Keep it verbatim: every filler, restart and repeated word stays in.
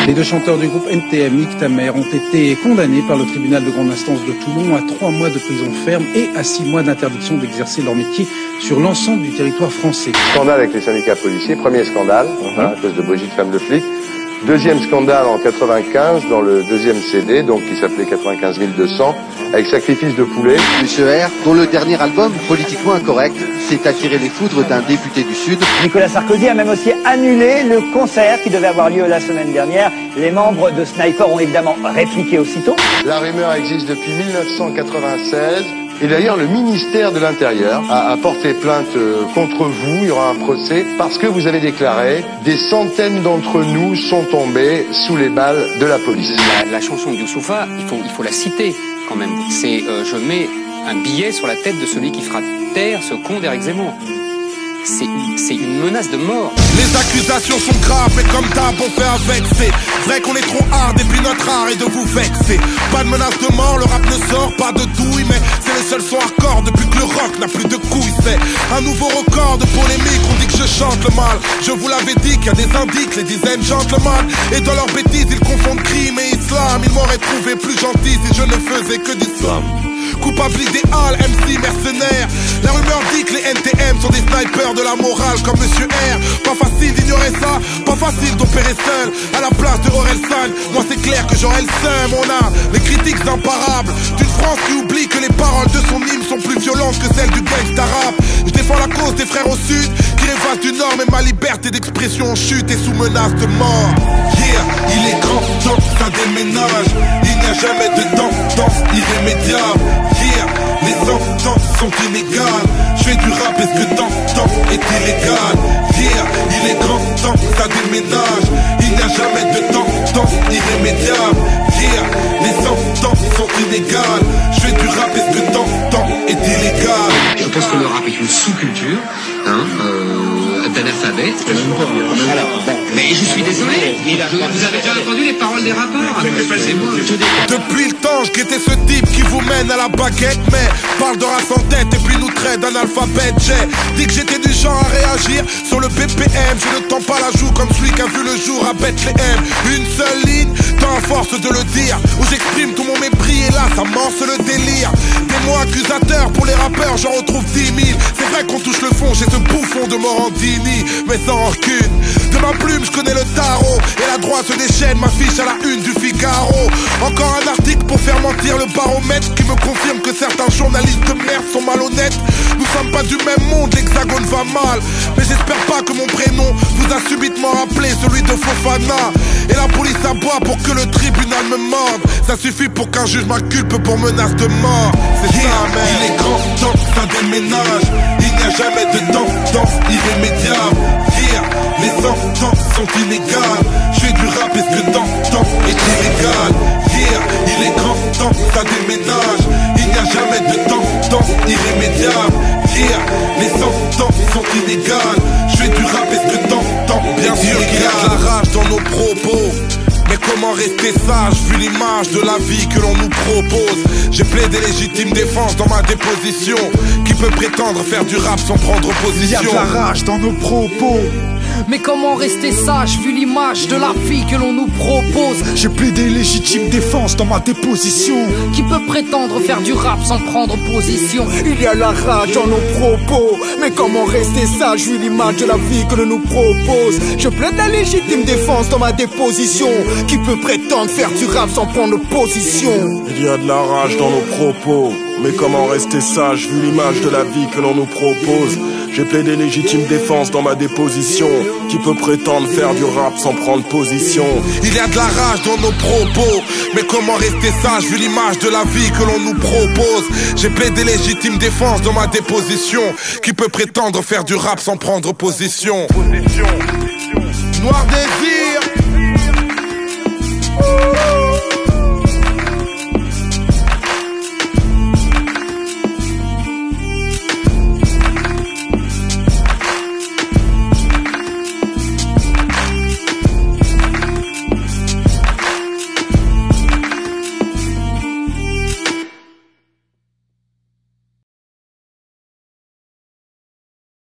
Les deux chanteurs du groupe N T M, Nick Tamer, ont été condamnés par le tribunal de grande instance de Toulon à trois mois de prison ferme et à six mois d'interdiction d'exercer leur métier sur l'ensemble du territoire français. Scandale avec les syndicats policiers, premier scandale, mm-hmm. hein, à cause de Brigitte Femme de flic. Deuxième scandale en quatre-vingt-quinze, dans le deuxième C D, donc qui s'appelait quatre-vingt-quinze mille deux cents, avec Sacrifice de poulet. Monsieur R, dont le dernier album, politiquement incorrect, s'est attiré les foudres d'un député du Sud. Nicolas Sarkozy a même aussi annulé le concert qui devait avoir lieu la semaine dernière. Les membres de Sniper ont évidemment répliqué aussitôt. La rumeur existe depuis mille neuf cent quatre-vingt-seize. Et d'ailleurs, le ministère de l'Intérieur a, a porté plainte contre vous. Il y aura un procès parce que vous avez déclaré « Des centaines d'entre nous sont tombés sous les balles de la police ». La, la chanson de Youssoufa, il faut, il faut la citer quand même. C'est euh, « Je mets un billet sur la tête de celui qui fera taire ce con d'Éric Zemmour ». C'est une menace de mort. Les accusations sont graves, mais comme d'hab on fait avec. C'est vrai qu'on est trop hard et puis notre art est de vous vexer. Pas de menace de mort, le rap ne sort pas de douille, mais c'est le seul son hardcore depuis que le rock n'a plus de couilles. C'est un nouveau record de polémique, on dit que je chante le mal. Je vous l'avais dit qu'il y a des indices, les dizaines gentlemen. Et dans leurs bêtises ils confondent crime et islam. Ils m'auraient trouvé plus gentil si je ne faisais que d'islam. Coupable idéal, M C mercenaire. La rumeur dit que les N T M sont des snipers de la morale comme Monsieur R. Pas facile d'ignorer ça, pas facile d'opérer seul à la place de Orelsan. Moi c'est clair que j'aurais le seum. On a les critiques imparables d'une France qui oublie que les paroles de son hymne sont plus violentes que celles du gangsta rap. Je défends la cause des frères au sud qui rêvassent du nord, mais ma liberté d'expression en chute et sous menace de mort. Yeah, il est grand temps que ça déménage. Il n'y a jamais de tendance irrémédiable. Yeah, les sentences sont inégales. Je fais du rap, est-ce que t'entends est illégal? Yeah, il est grand temps que ça déménage. Il n'y a jamais de tendance irrémédiable. Yeah, les sentences sont inégales. Je fais du rap, est-ce que t'entends est illégal? Je pense que le rap est une sous-culture, hein, euh, d'analphabète. Alors, bon, mais je suis désolé, je, vous avez déjà entendu les paroles des rappeurs? C'est moi. Depuis le temps, je guettais ce type qui vous mène à la baguette, mais parle de race en tête et puis nous traite d'analphabète. J'ai dit que j'étais du genre à réagir sur le B P M. Je ne tends pas la joue comme celui qui a vu le jour à Bethléem. Une seule ligne, tant à force de le dire, où j'exprime tout mon mépris et là ça morce le délire. Des mots accusateurs pour les rappeurs, j'en retrouve dix mille. C'est vrai qu'on touche le fond chez ce bouffon de Morandini, mais sans rancune. De ma plume, je connais le tarot et la droite se déchaîne, m'affiche à la une du Figaro. Encore un article pour faire mentir le baromètre qui me confirme que certains journalistes de merde sont malhonnêtes. Nous sommes pas du même monde, l'hexagone va mal, mais j'espère pas que mon prénom vous a subitement rappelé celui de Fofana. Et la police aboie pour que le tribunal me morde. Ça suffit pour qu'un juge m'inculpe pour menace de mort. C'est yeah, ça, merde. Il est grand temps que ça déménage. Il n'y a jamais de tendance irrémédiable. Yeah, les sentences sont inégales. Je fais du rap, est-ce que t'entends est illégal? Yeah, il est grand temps que ça déménage. Il n'y a jamais de tendance irrémédiable. Yeah, les sentences sont inégales. Je fais du rap, est-ce que t'entends? Bien sûr qu'il y a de la rage dans nos propos, mais comment rester sage vu l'image de la vie que l'on nous propose? J'ai plaidé légitime défense dans ma déposition. Qui peut prétendre faire du rap sans prendre position? Il y a de la rage dans nos propos, mais comment rester sage vu l'image de la vie que l'on nous propose? J'ai plaidé légitime défense dans ma déposition. Qui peut prétendre faire du rap sans prendre position? Il y a la rage dans nos propos, mais comment rester sage vu l'image de la vie que l'on nous propose? Je plaide la légitime défense dans ma déposition. Qui peut prétendre faire du rap sans prendre position? Il y a de la rage dans nos propos, mais comment rester sage vu l'image de la vie que l'on nous propose? J'ai plaidé légitime défense dans ma déposition. Qui peut prétendre faire du rap sans prendre position? Il y a de la rage dans nos propos, mais comment rester sage vu l'image de la vie que l'on nous propose? J'ai plaidé légitime défense dans ma déposition. Qui peut prétendre faire du rap sans prendre position? Noir désir.